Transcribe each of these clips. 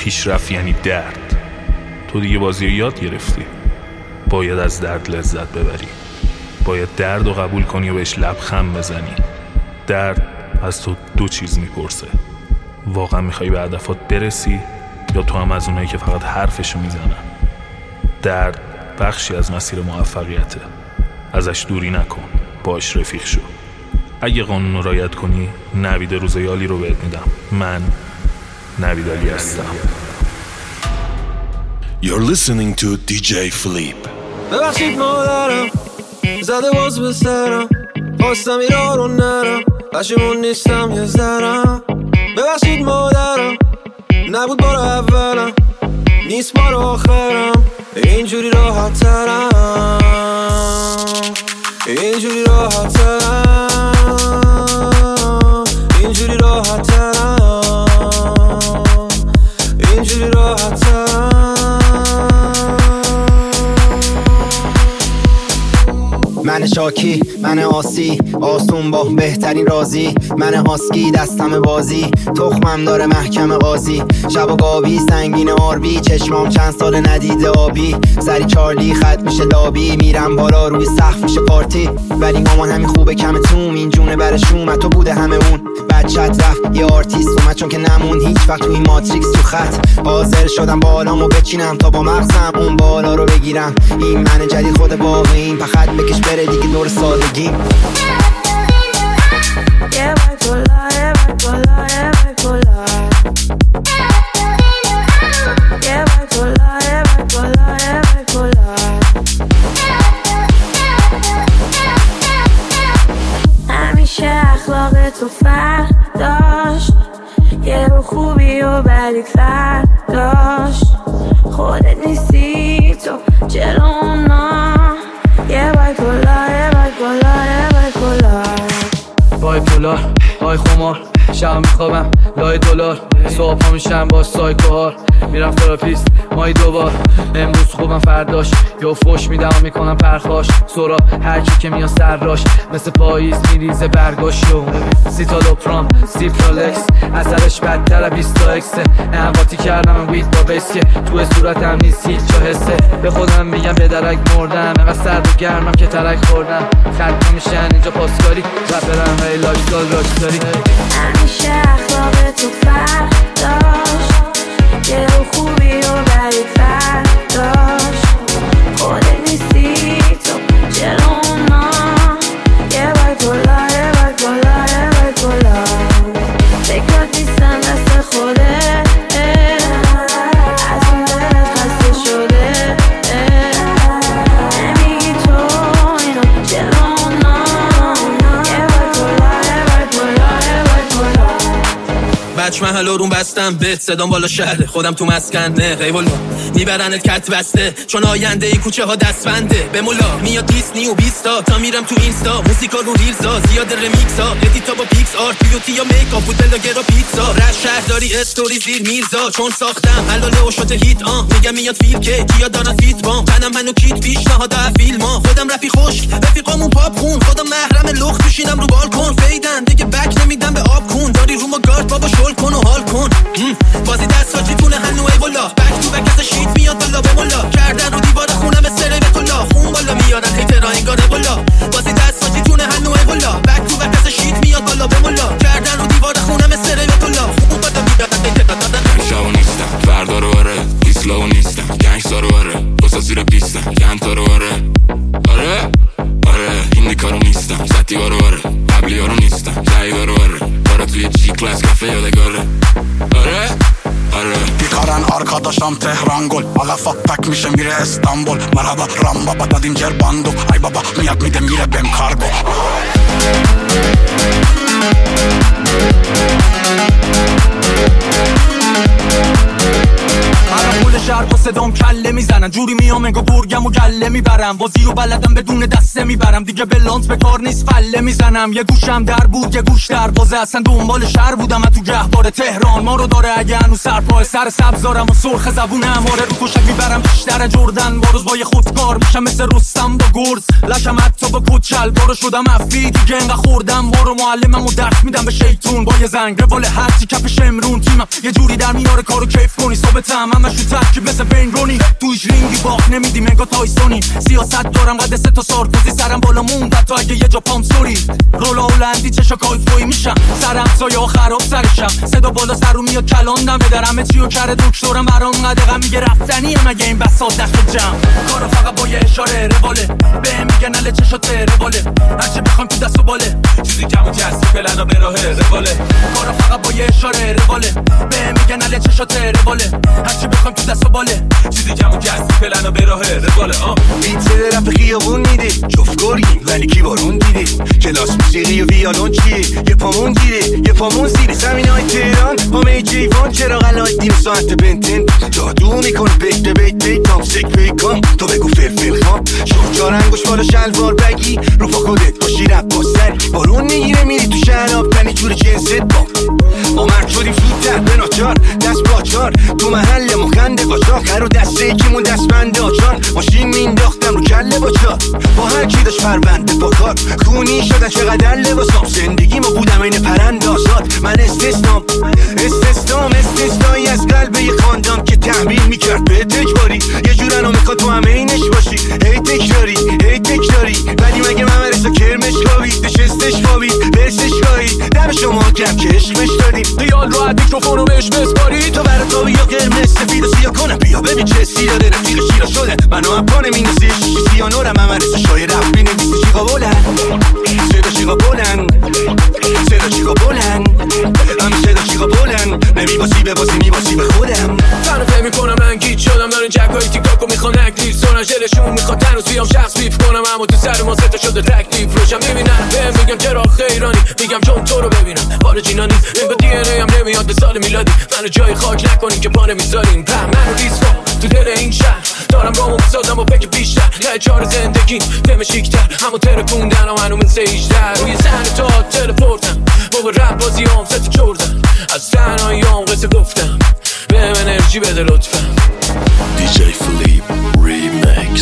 پیشرفت یعنی درد. تو دیگه بازی رو یاد گرفتی. باید از درد لذت ببری. باید درد رو قبول کنی و بهش لبخند بزنی. درد از تو دو چیز میپرسه: واقعا میخوای به هدفات برسی یا تو هم از اونایی که فقط حرفشو میزنن؟ درد بخشی از مسیر موفقیته. ازش دوری نکن، باش رفیق شو. اگه قانون رو رعایت کنی، نوید روزیالی رو بهت میدم. من نوید علی هستم. You're listening to DJ Philippe. ببخشید مادرم زده باز به سرم، خواستم ایران رو نرم، پشیمون نیستم یه ذرم. ببخشید مادرم نبود بار اولم، نیست بار آخرم. اینجوری راحت ترم، اینجوری راحت ترم، اینجوری راحت ترم، اینجوری راحت ترم. من شاکی، من آسی، آسون با بهترین رازی. من هاسکی دستم بازی، تخمم داره محکم قاضی. شب و گابی سنگین آربی، چشمام چند سال ندیده آبی. سری چارلی خط میشه لابی، میرم بالا روی سقف میشه پارتی. ولی مامان همین خوبه کم توم، این جونه برشون تو بوده همه اون. بچت رفت یه آرتیست اومد چون که نمون هیچ وقت تو این ماتریکس تو خط. حاضر شدم بالامو بچینم تا با مغزم اون بالا رو بگیرم. این من جدید خود واقعیم، فقط بکش بره دیگه دور سادگی. همیشه اخلاق تو فرق داشت، یه رو خوبی و بدی فرق داشت. خودت نیستی تو جلونا، یه بایپولار، یه بایپولار، یه بایپولار. بایپولار، های خمار، شب میخوابم لای دلار. صبح ها میشم با سایکوهار، میرم تراپیست مایی دوبار. امروز خوبم فرداش یا فوش میدم و میکنم پرخاش. سورا هرکی که میاد سرراش، مثل پاییز میریزه برگاشو. سیتالوپرام، سیپرالکس، اثرش بدتر 20 تا اکسه. انقاطی کردم وید با بیسکه، تو صورتم نیست هیچ جا حسه. به خودم میگم به درک مردم، اینقدر سرد و گرمم که ترک خوردم. خط میشن اینجا پاسکاری، رپرم های لایفستایل راکستاری. همیشه اخلاق تو فرق داشت، یه رو خوبی و بدی فرق داشت. خودت نیستی تو جلونا، یه بایپولار، یه بایپولار، یه بایپولار. فکرات نیستم دست خوده، از اون دلت خسته شده. نمیگی تو اینو جلونا، یه بایپولار، یه بایپولار، یه بایپولار. بچ محل روم بستم بهت، صدام بالا شهره، خودم تو مسکنه. غیبالا میبرنت کت بسته، چون آینده این کوچه ها دستبنده. به مولا میاد دیسنی و بیستا، تا میرم تو اینستا موسیقا رو ریلزا. زیاد رمیکس ها، ادیتا با پیکس آرت، بیوتی یا میکاپ، بوتلاگر و پیتزا. رد شهرداری استوری زیر میرزا، چون ساختم حلاله و شوت هیت. میگم میاد فیل که کیا دارن فیت بام. تنم منو کیت پیشنهاد فیلم ها. خودم رفی خشک، رفیقامون پاپ خون. خودم محرم لخت میشینم رو بالکن. فیدن دیگه بک نمیدم به آب کون. داری رو ما گارد بابا شل کن و حال کن. بازی دست ها چیتونه هنو ای والا. بک تو بک از شیت میاد بالا به مولا. کردن رو دیوار خونم سره به کلا. خون بالا میارن خیترا انگاره بالا. بازی دست ها چیتونه هنو ای والا. بک تو بک از شیت میاد بالا به مولا. کردن رو دیوار خونم سره به کلا. خون بالا میارن خیترا. شاو نیستم فردا رو آره، ایسلاو نیستم گنگستا رو آره، دوستا زیر پیستم ینتا رو آره. آره آره این کارو نیستم، زدیوارو آره، قبلی ها رو نیستم، جایدارو آره. برا توی جی کلاس کافه یادگاره. آره آره بیکارن آرکاداشم تهران گل، علفا پک میشه میره استانبول. مرحبا رام بابا دادیم جرباندو، ای بابا میاد میده میره بهم کارگو. پول شهر با صدام کله میزنن. میزنن جوری میام انگار گرگم و گله میبرم بازی و بلدم بدون دسته میبرم دیگه بلانس به کار نیست فله میزنم یه گوشم در بود یه گوش در بازه اصلا دنبال شهر بودم تو گهواره تهران ما رو داره اگه هنوز سرپای سر سبزارم و سرخ زبونم آره رو توشک میبرم بیشتر جردن با روز با یه خودکار میشم مثل رستم با گرز لشم حتی با کچل بارو شدم افی دیگه انقدر خوردم بارو معلمم و درس میدم به شیطون با یه زنگ روال هرچی کف شمرون تیمم یه جوری در میاره کارو کیف کنی ثابتم همش رو ترکیب مثل بین رونی توش رینگی باخت نمیدیم انگار تایسونی سیاست دارم قد سه تا سارکوزی سرم بالا موند حتی اگه یه جا پام سوری رولا هلندی چشا کایفوی میشم سرم سایه ها خراب سرشم صدا بالا سر رو میاد کلاندم به درمه چی و کره دکترم برام قدقم میگه رفتنیم اگه این بساط دست جمع کارو فقط با یه اشاره رواله به میگن اله چشاته رواله هرچه بخوام تو دست و باله چیزی کم و جستی پلنا به راه رواله کارو فقط با یه اشاره رواله به میگن اله چشاته رواله هرچه بخوام تو دست و باله چیزی کم و جستی پلنا به راه رواله بیت رپ خیابون میده جفت گرگیم ولی کی بارون دیده کلاس موسیقی و ویالون چیه یه پامون گیره یه پامون زیره زمینای تهران با می جیوان چرا غلای دیم ساعت بنتن جادو میکنه بیت تام سک پیکام تو بگو فلفل خام شورجا رنگوش بالا شلوار بگی رو پا خودت باشی رپ باستری بارون میگیره میری تو شهراب تنی جور جنست با مرد شدیم زودتر به ناچار دست باچار تو محل مخنده قاچاق هر رو دسته یکیمون دست بنده آچان ماشین مینداختم رو کله باچار با هر کی داشت پرونده با کار خونی شدن چقدر لباسام زندگی ما بودم این پرند آزاد من استثنایی از قلب یه خاندان که تحمیل میکرد به تجباری یه جورنو میخواد تو همه اینش باشی هی تکراری ولی مگه ممرسا کرمش خوابید نشستش خوابید برسش گاهید دم شما کم که عشقش دادیم خیال راحت میکروفونو بهش بسپاری تو برای تو بیا قرمز سفید و سیاه کنم بیا ببین چه سیاده رفیق شیرا شده منو هم پانه مینوزی شیشی سیانورم ممرسا شای رفت بینویسی شیقا بلند صدا شیقا بلند همه صدا شیقا بلند نمیباسی بباسی میباسی به خودم تنو فهم میکنم من گیت شدم دارین جکایی تیکاکو میخوان اکتیف سونن جلشون میخواد تنوز بیام شخص بیف کنم اما تو سر ما ستا شده تکلیف روشم میبینن بهم میگم چرا ایرانی میگم چون تو رو ببینم خارجینا نیست انگار دی ان ای هم نمیاد به سال میلادی منو جای خاک نکنین که پا نمیذارین منو ریسک تو دل این شهر دارم رامو بسازم و فکر بیشتر ته چار زندگی تم شیکتر همو ترکوندن و منو مثل ایشتر روی زن تا تلپورتم موقع رپ بازی هم ست چردن از تنهایی هم قصه گفتم بهم انرژی بده لطفا DJ Philippe Remix.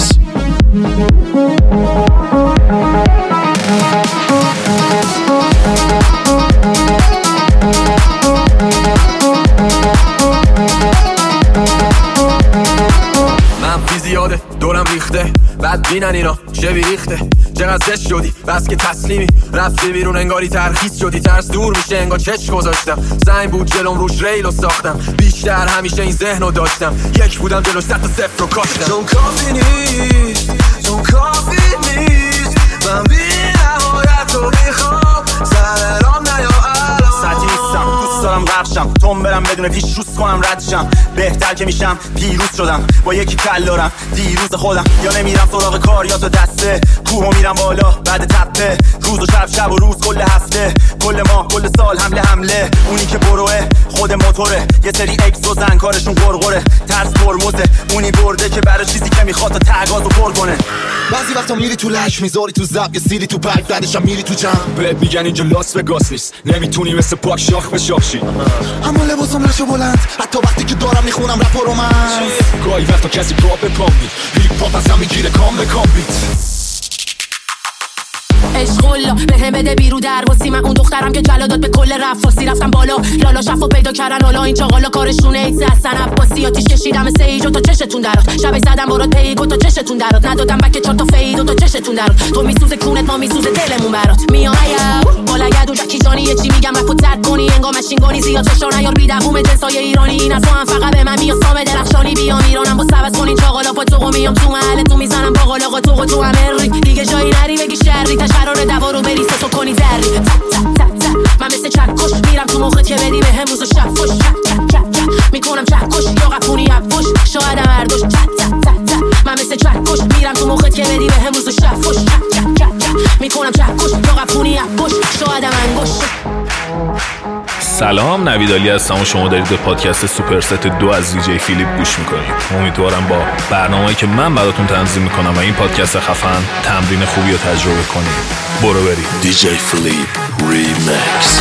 منفی زیاده دورم ریخته بعد بینن اینا چه بیریخته چقدر زشت شدی بس که تسلیمی رفتی بیرون انگاری ترخیص شدی ترس دور میشه انگار چش گذاشتم سنگ بود جلوم روش ریلو ساختم بیشتر همیشه این ذهنو داشتم یک بودم جلوش 100 تا 0 رو کاشتم چون کافی نیست من بی نهایت رو میخوام سر رام نیا الان سطحی نیستم دوست دارم غرقشم تون برم بدون پیش روز کنم ردشم بهتر که میشم پیروز شدم با یکی کل دارم دیروز خودم یا نمیرم سراغ کار یا تو دسته کوهو میرم بالا بعد تپه روز و شب و روز کل هفته کل ماه کل سال حمله اونی که بروه خود موتوره یه سری اکس و زن کارشون غرغره ترس پرموزه اونی برده که برای چیزی که میخواد تا تگازو پر کنه بعضی وقتا میری تو لش میذاری تو زب یه سیری تو پک بعدشم میری تو جمع بهت میگن اینجا لاس وگاس نیست نمیتونی مثل پاک شاخ به شاخشی اما لباسم نشو بلند حتی وقتی که دارم میخونم رپ و رومنس گاهی وقتا کسی پاپ به پام میت هیپ هاپ ازم میگیره کام به کام بیت عشق الله بهم بده بیرو در واسی من اون دخترم که جلا داد به کل رفاسی رفتم بالا لالا شفو پیدا کردن حالا این چاقالا کارشونه ایت هستن عباسی آتیش کشیدم سیج و تا چشتون درات شب زدم برات پیگ و تا چشتون درات ندادم بک 4 تا فید و تا چشتون درات تو میسوزه کونت ما میسوزه دلمون برات میام بالا گدو جکی جانی یه چی میگم رپو ترد کنی انگار ماشینگانی زیاد فشار نیار بیدقوم جنسای ایرانی این از تو هم فقط به من میاد سام درخشانی بیام ایرانم با سبز کنین چاقالا پا تو میام تو محل تو میزنم باقالا تو امری دیگه جایی نری بگی شری قرار دوارو بریسه تو کنی زری من مثل چکش میرم تو مخت که بدی بهم روز و شب فش میکنم چکش یا قپونی افش شایدم هردوش من مثل چکش میرم تو مخت که بدی بهم روز و شب فش میکنم چکش یا قپونی افش شایدم انگوش سلام، نوید علی هستم و شما دارید به پادکست سوپرست 2 از دیجی فیلیپ گوش میکنید. امیدوارم با برنامه‌ای که من براتون تنظیم میکنم و این پادکست خفن تمرین خوبی رو تجربه کنید. برو برید. دیجی فیلیپ ریمیکس.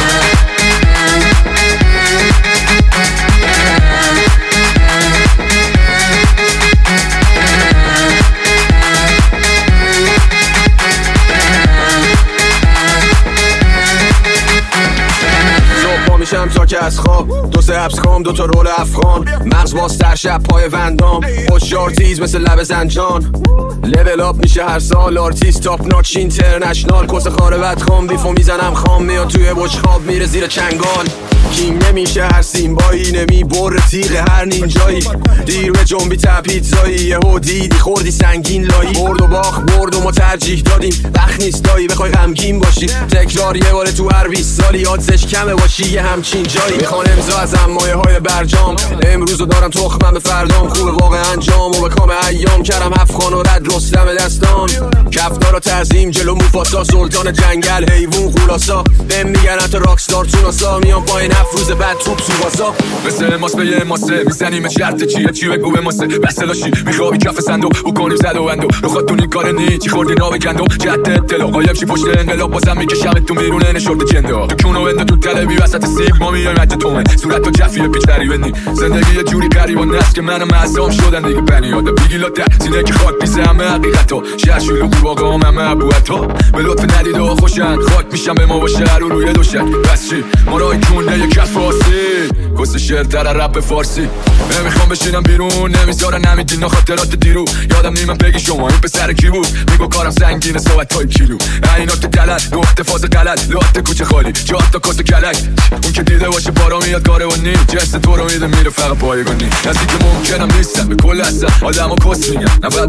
میشم تا که از خواب 2 حبس کام 2 تا رول افغان مغز باز تر شب پای وندام هوشیار تیز مثل لب زنجان لول اپ میشه هر سال آرتیست تاپ ناچ اینترنشنال کس خاره بدخوام بیفو میزنم خام میاد توی بشخاب میره زیر چنگال کینگ نمیشه هر سیمبایی نمی بر تیغ هر نینجایی دیر به جنبی تپیتزایی یهو دیدی خوردی سنگین لایی برد و باخت برد و ما ترجیح دادیم وقت نیست دایی بخوای غمگین باشی تکرار یه بار تو هر 20 سالی آدزش کمه باشی یه همچین جایی میخوان امضا ازم مایه های برجام امروزو دارم تخمم به فردام خوبه واقع انجام و به کام ایام کردم 7 خان و رد رستم دستان کفدارا تعظیم جلو موفاسا سلطان جنگل حیوان خلاصا بهم میگن حتی راکستار توناسا میام پایین 7 روز بعد توپ تو واسا مثل ماس به یه ماسه میزنیم شرط چیه چی بگو به ماسه بس داشی میخوابی کف صندوق بکنیم زد و بندو رو خودتون این کار نی چی خوردی ناو گندو جهت اطلاع قایم شی پشت انقلاب بازم میکشم تو میرونه نشورت جندا تو کونو بنده تو تلوی وسط سیب ما میایم حد تومن صورت تو جفیه پیچ تریبنی زندگی یه جوری غریب و نست که منم معصوم شدن دیگه بنیاد بیگیلاته سینه که خاک میزه همه حقیقتا شهرشیلو قواقام همه ابوعطا به لطف ندید و خوشن خاک میشم به ما باشه رو روی دوشک بس چی ما رای کونه یک کف فارسی کس شعر در رپ فارسی نمیخوام بشینم بیرون نمیذارن نمیدین خاطرات دیرو یادم نیمم بگی شما این پسر کی بود میگو کارم سنگینه صحبت های کیلو عینات دلت نقطه فاز غلط لات کوچه خالی جات تا کس کلک اون که دیده باشه بارا میاد کاروانی جنس تو رو میده میره فقط پایگانی نزدیک ممکنم نیستم به کل هستم آدمو کس میگن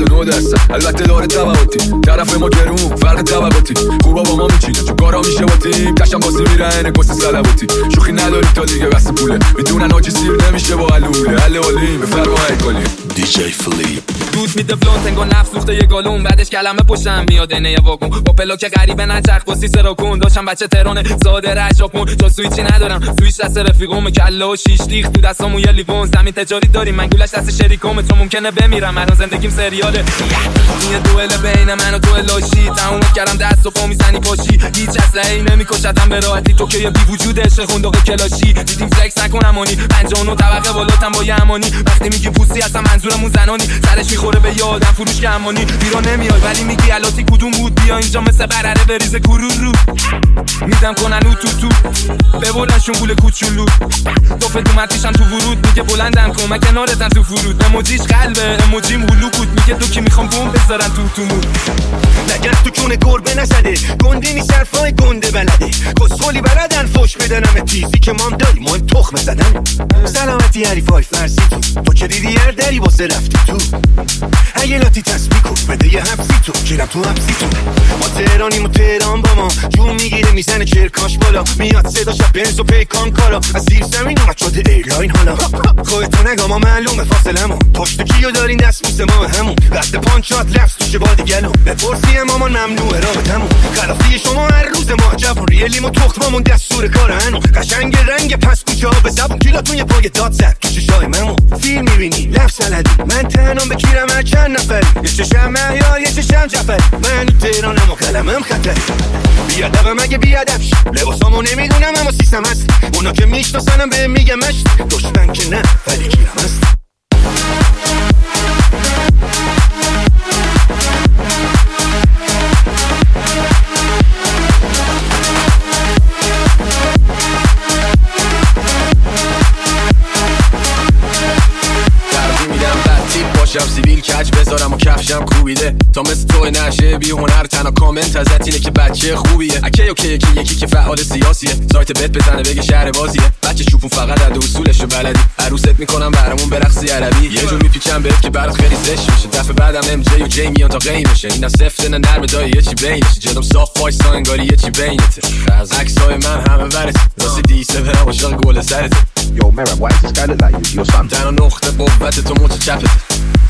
99% البته داره تبعاتی طرف ما گرون فرق طبقاتی خوبا با ما میچینه چون کارا میشه با تیم تشم بازی میره عین کس صلواتی شوخی نداری تا دیگه بس پوله میدونن آجی سیر نمیشه با علوله حل علی به فرق ایکالی دیجی فیلیپ دوست میده فلونت انگار نفس سوخته یه گالون بعدش کلمه پشتم میاد نه واگون با پلاک غریبه نچرخ با سیسه را کن داشتم بچه تهران زاده رشاپون جا سویچی ندارم سویچ دست رفیقم کلا و شیش لیخ تو دستامو یه لیوان زمین تجاری داریم من گولش دست شریکم تو ممکنه بمیرم الان زندگیم سریاله این دوئل بین من و تو لاشی تموم کردم دست و پا میزنی پاشی هیچ اسلحه‌ای نمیکشتم به راحتی تو که بی وجود عشق خندق کلاشی دیدیم فلکس نکنم امانی 59 طبقه بالاتم با یه امانی وقتی میگی پوستی هستم منظورمون زنانی سرش میخوره به یادم فروش که امانی بیرون نمیاد ولی میگی الاتی کدوم بود بیا اینجا مثل برره بریزه کرو رو میدم کنن او تو ببولنشون گول کوچولو تو فدومتیشم تو ورود میگه بلندم کن کنارتن تو فرود اموجیش قلبه اموجیم هلو بود میگه تو کی میخوام بوم بذارن تو نگر تو کونه گربه نزده گنده نیست حرفای گنده بلده کسخولی بلدن فوش بدنم تیزی که مام داری مهم تخمه زدن سلامتی حریفای فرسی تو که دیدی هر دری واسه رفتی تو اگه لاتی تسبیح کن بده یه حبسی تو کیرم تو حبسی تو ما تهرانیم و تهران با ما جون میگیره میزنه چرکاش بالا میاد صدا شب بنز و پیکان کارا از زیر زمین اومد شده ایرلاین حالا خودتو نگاه ما معلومه فاصلمون پشت کیو دارین دست بوسه ما همون رد پانچات لفظ توشه بادی گلو بپرسی مامان ممنوعه رابطمون خلافی شما هر روز ما جوون ریلیم و تختممون دستور کار هنو قشنگ رنگ پس کوچه ها به زبون کیلاتون یه پای داد زد تو چشای ممون فیلم میبینی لفظ سلدی من تنم بکیرم هر چند نفری یه چشم مهیار یه چشم جفری من تهرانم و قلمم خطری بیادبم اگه بیادب شی لباسامو نمیدونم اما سیستم هست اونا که میشناسنم به میگم مشت دشمن که نه ولی کیرم هست باشم سیبیل کج بذارم و کفشم کوبیده تا مثل تو نشه بی هنر تنها کامنت ازت اینه که بچه خوبیه اکی اوکی یکی که فعال سیاسیه سایت بت بزنه بگه شهر بازیه بچه شوفون فقط عد اصولشو بلدی عروست میکنم برامون برقصی عربی یه جور میپیچم بهت که برات خیلی زشت میشه دفعه بعدم ام جی و جی میان تا قیمشه اینا سفت نه نرم دای یه چی بینشه جلوم صاف وایسا انگاری یه چی بینته از عکسای من همه ورث واسه دیسه برام عاشق گل سرت Yo, Merab, why does this guy look like you? Your son. تنها نقطه قوت تو موت چپت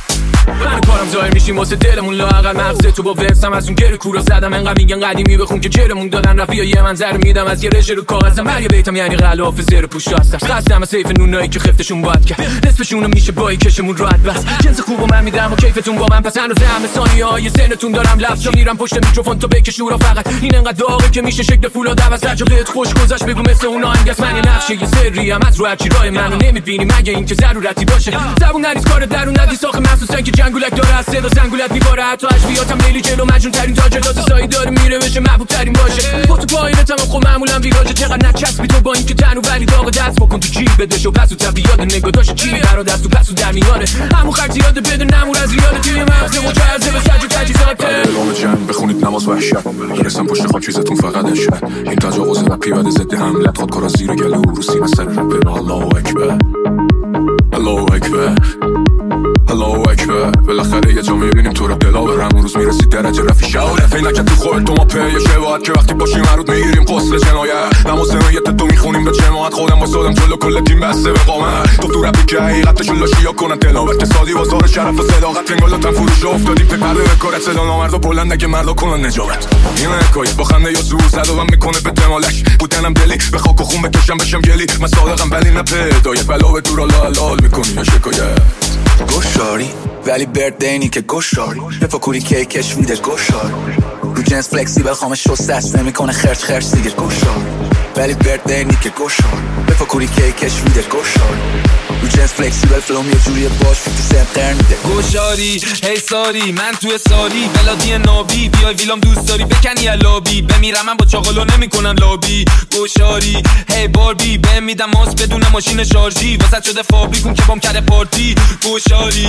من کارم ظاهر میشیم واسه دلمون لااقل مغز تو با ورسم از اون گره کورا زدم انقدر میگن قدیمی بخون که جرمون دادن رفیع یه منظر میدم از یه رژه رو کاغذم هر یه بیتم یعنی غلاف زیر پوش راستم قصدم سیف نونایی که خفتشون باید کرد نصفشون میشه بایی کشمون راحت بس جنس خوبو من میدم و کیفتون با من پس هنوز همه ثانیه‌های سنتون دارم لفظا میرم پشت میکروفون تو بکش شورا فقط این انقدر داغه که میشه شکل فولاد عوض رجالت خوش گذشت بگو مثل اون آهنگس من یه نقشه یه سری هم از رو هرچی راه منو نمیبینی مگه این که ضرورتی باشه زبون نریز کار درون ندی ساخه محسوسن که جنگولک داره از صدا زنگولت میباره حتی اشبیاتم لیلی جلو مجنون ترین تاجرات سایی داره میره بشه محبوب ترین باشه با تو پایینتم خب معمولا ویراجه چقدر نچسبی تو با این که تنو ولی داغ دست بکن تو جیب بدش و پسو طبیعت نگاه داشت چی برا دست و پسو در میاره همون خرج زیاده بده نمور از ریاده توی مغز مجرزه به سج و تجیزاته اعلام جنگ بخونید نماز وحشت برسم پشت خاک چیزتون فقط اشت این تجاوز رپی بعد ضد حملت خودکارا زیر گلو رو سینه سر رپ الله اکبر الله اکبر الله اکبر بالاخره یه جا میبینیم تو رو دلاور همون روز میرسید درجه رفی شهادت اینکه تو خودت تو ما پیه شباهت که وقتی باشیم مرود میگیریم قسل جنایت نماز نهایت تو میخونیم به جماعت خودم واسادم جلو کل تیم بسته به قامت تو رپی که حقیقتشون لاشیا کنن تلاوت که سادی بازار شرف و صداقت انگالاتن فروش افتادیم پی پرده بکارت صدا نامردا بلند نگه مردا کنن نجابت این حکایت با خنده یا زور زدوم میکنه به دمالش بودنم دلی به خاک و خون بکشم بشم گلی من صادقم ولی نه پیدای بلا به دور لال میکنی یا شکایت گوشاری ولی بردینی که گوشاری بفکوری کیکش ویده گوشاری رو جنس فلکسیبل خامه شست دست نمیکنه خرج سیگر گوشاری ولی بردینی که گوشاری بفکوری کیکش ویده گوشاری رو جنس فلکسیبل فلوم یه جوریه باش 50 سنت قرن میده گوشاری هی ساری من توی ساری بلادی نابی بیای ویلام دوست داری بکنی لابی بمیرم من با چاقالو نمیکنم لابی گوشاری هی باربی بهم میدم ماس بدون ماشین شارژی واسط شده فابریکون که بام کرده پارتی گوشاری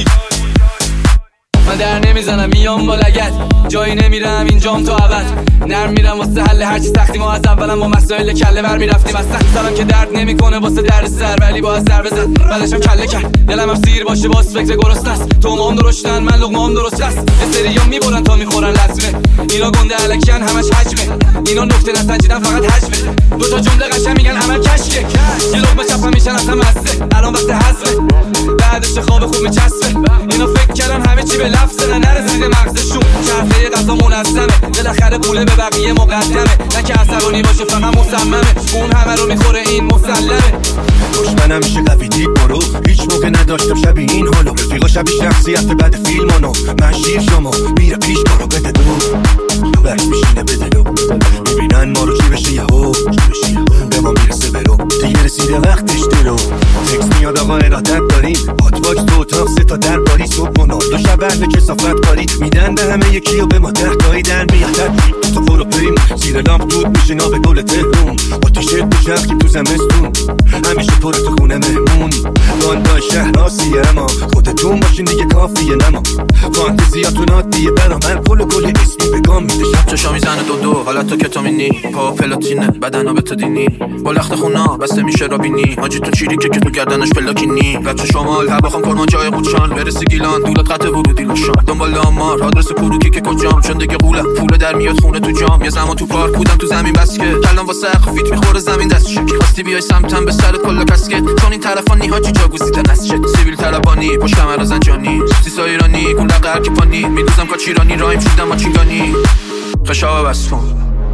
من در نمیزنم میام با لگد جایی نمیرم اینجام تو عوض نرم میرم واسه حل هرچی سختی ما از اولم با مسائل کله بر میرفتیم از سخت سرم که درد نمیکنه واسه درد سر ولی با از سر بزن بعدشم کله کرد دلم هم سیر باشه باز فکر گرست است تو مام درشتن من لقمام درست است استریا میبرن تا میخورن لطمه اینا گنده الکن همش حجمه اینا نکته نسنجیدن فقط حجمه دو تا جمله قشنگ میگن عمل کشکه یه لقمه چپم میشن اصلا مسته الان وقت حذفه بعدش خواب خوب میچسبه اینا فکر کردن همه چی به لفظه نرسیده مغزشون چرخه غذا منظمه بالاخره پوله به بقیه مقدمه نه که عصبانی باشه فقط مصممه اون همه رو میخوره این مسلمه دشمنم میشه قوی دید برو هیچ موقع نداشتم شبیه این حالو رفیقا شبیه شخصیت بعد فیلمانو من شیر شما میره پیش کارو بده دو برش میشینه بده دو میبینن ما رو چی بشه یهو به ما میرسه برو دیگه رسیده وقتش دلو تکس میاد آقا ارادت داریم هات باکس تو اتاق 3 تا در باری صبح و دو شب اهل کثافت کاری میدن به همه یکی و به ما 10 تایی در میاد تو برو بریم زیر لامپ دود میشه ناب گل تهرون آتیشت بچرخیم تو زمستون همیشه پر تو خونه مهمون باندای شهر آسیه اما خودتون باشین دیگه کافیه نما فانتزیاتون عادیه برا من کل اسمی بگام میده شب چشا میزنه دو حالت تو کتامینی پا پلاتینه بدن ها به تدینی با لخت خونا بسته میشه رابینی حاجی تو چیریکه که تو گردنش پلاکینی بچه شمال هر بخوام کرمان جای قودشان برسی گیلان دولت قطع ورودی لشان دنبال آمار آدرس کروکی که کجام چون دیگه قولم پول در میاد خونه تو جام یه زمان تو پارک بودم تو زمین بس که کلام واسه فیت میخوره زمین دست شک خواستی بیای سمتم به سرت کلا کسکت چون این طرفا نیهاجی جاگوزیده نست شد سیبیل طلبانی پشت کمر زنجانی سیسا ایرانی گون دقر کی پانی میدوزم کاچیرانی رایم شدم ماچینگانی خشاب بسفون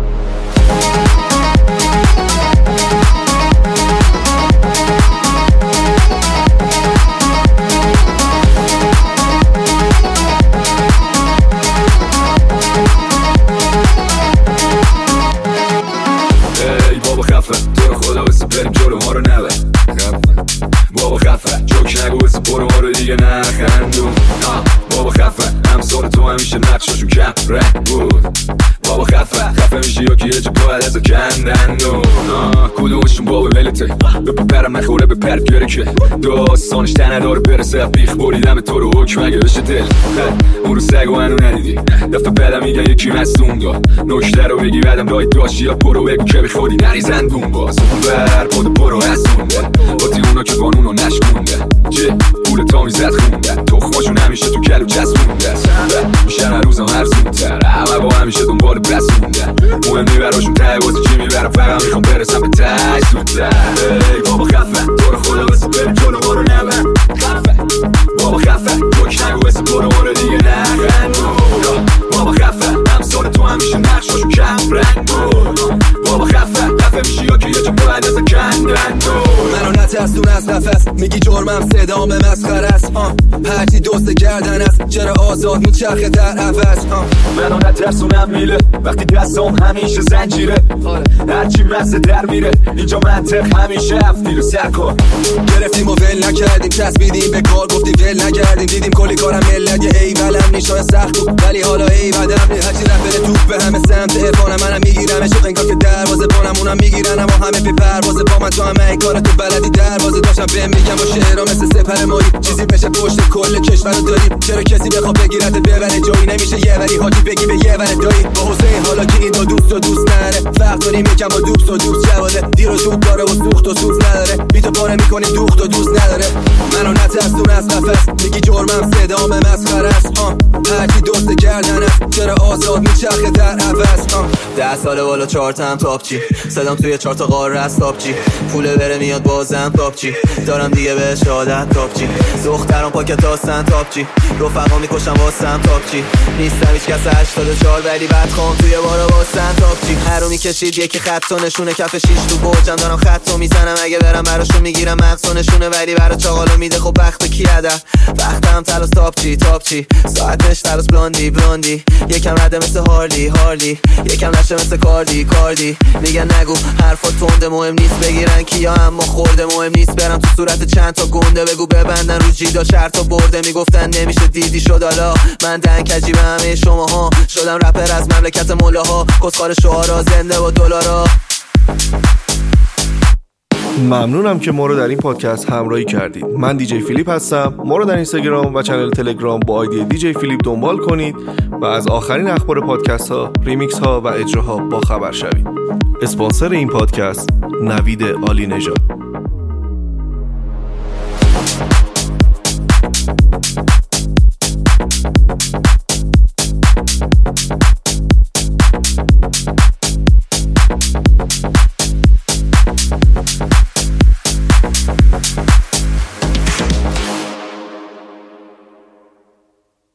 ای بابا خفه تو رو خدا بسه بریم جلو ما رو نبر بابا خفه جوک نگو بسه برو ما رو دیگه نخندون بابا خفه همسال تو همیشه نقشاشون کم رنگ بود بابا خفه میشه یا که یه جا باید از کندندون کدومشون بابا ولته به پرم نخوره به پر بیاره که داستانش تنه داره برسه بیخ بریدم تو رو حکم اگه بشه دل اون رو سگو منو ندیدی دفعه بعدم میگن یکی مستون داد نکته رو بگی بعدم رای داشتی یا برو بگو که بخوری نریزن دون باز اون بر پود برو هستونده باتی اونا که قانونو نشکونده چه پول تا میزد خونده تخماشون همیشه تو کلو چسبونده میشن هر روزم هرزونتر همه با همیشه دنبال بسونده مهم نی براشون ته بازی چی میبرم فقط میخوام برسم به ته زودتر ای بابا خفه تو رو خدا بسه بریم جلو ما رو نبر خفه بابا خفه جوک نگو بسه برو رنگ بود بابا خفه میشی یا که یه جا باید از کندن منو نترسون از نفس میگی جرمم صدام مسخره است هرچی دوست گردن است چرا آزاد میچرخه در عوض منو نترسونم میله وقتی دستم همیشه زنجیره هرچی مزه در میره اینجا منطق همیشه افتی رو سر کن گرفتیم و ول نکردیم چسبیدیم به کار گفتیم ول نکردیم دیدیم کلی کارم ملت یه ایولم میشای سخت بود ولی حالا ایودم هرچی رفت بره توپ به همه سمت ارفانم منم میگیرم شو انگار که دروازه بانم اونم میگیرن اما همه پی پروازه با من تو همه ای کار تو بلدی دروازه داشتم بهم میگم با شعرها مثل سپر مایی چیزی بشه پشت کل کشور داری چرا کسی بخواد بگیرت ببره جایی نمیشه یه وری حاجی بگی به یه وره دایی با حسین حالا که این دو دوست نره فرق داریم یکم با دوست و دوست جواله دیر و زود داره و سوخت و سوز نداره بیتو پاره میکنی دوخت و دوست نداره منو نترسون از نفس میگی جرمم صدام مسخره است هرچی دوست گردن است چرا آزاد میچرخه در عوض 10 ساله بالا 4 تا هم تاپچی صدام توی 4 تا قاره است تاپچی پوله بره میاد بازم تاپچی دارم دیگه بهش عادت تاپچی دخترام پاکت هستن تاپچی رفقا میکشم واسم تاپچی نیستم هیچ کس 84 ولی بدخوام توی بارا واسم تاپچی هرو میکشید یکی خط و نشونه کف 6 تو برجم دارم خط و میزنم اگه برم براشون میگیرم مغز و نشونه ولی برا چاقالو میده خب وقت کی هدر وقتم تلاس تاپچی ساعتش تلاس بلاندی یکم رده مثل هارلی یکم نشه مثل کاردی میگن نگو حرفات تنده مهم نیست بگیرن کیا اما خورده مهم نیست برم تو صورت چند تا گنده بگو ببندن رو جیدا چرت و برده میگفتن نمیشه دیدی شد حالا من دنکجی به همه شماها شدم رپر از مملکت مولاها کسخار شعارا زنده با دلارا ممنونم که ما رو در این پادکست همراهی کردید. من دیجی فیلیپ هستم. ما رو در اینستاگرام و چنل تلگرام با آیدی دیجی فیلیپ دنبال کنید و از آخرین اخبار پادکست ها، ریمیکس ها و اجراها با خبر شوید. اسپانسر این پادکست نوید عالی نژاد.